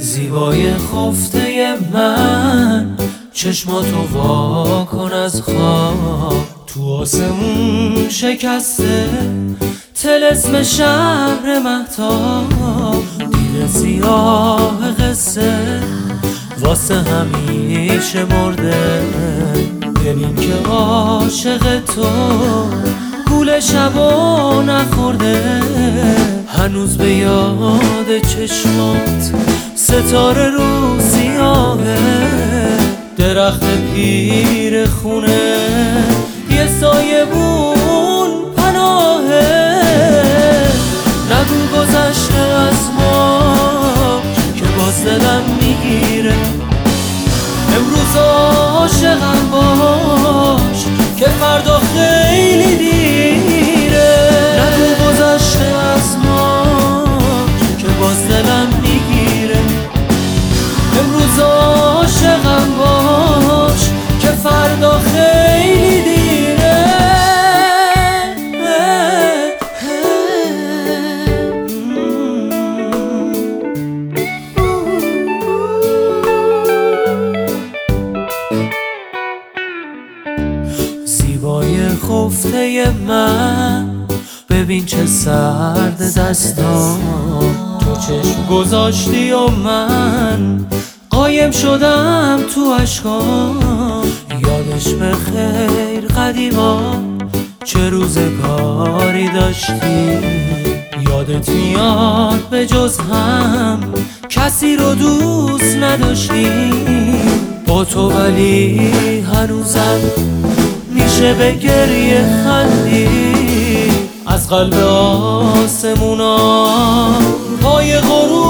زیبای خفته من، چشماتو وا کن از خواب. تو آسمون شکسته طلسم شهر مهتاب. دیل سیاه قصه واسه همیشه مرده. ببین که عاشق تو گول شبا نخورده. هنوز به یاد چشمات ستاره رو سیاهه. درخت پیر خونه یه سایبون پناهه. نگو گذشته از ما که باز دلم میگیره. امروز عاشقم باش که فردا خیلی دیره. نگو گذشته از ما که باز دلم میگیره. امروز عاشقم باش که فردا خیلی دیره. زیبای خفته من، ببین چه سرد دستام. تو چشم گذاشتی و من قایم شدم تو اشکام. یادش به خیر قدیما چه روزگاری داشتی. یادت میاد به جز هم کسی رو دوست نداشتی. با تو ولی هنوزم میشه به گریه خندی. از قلب آسمونا پای غروب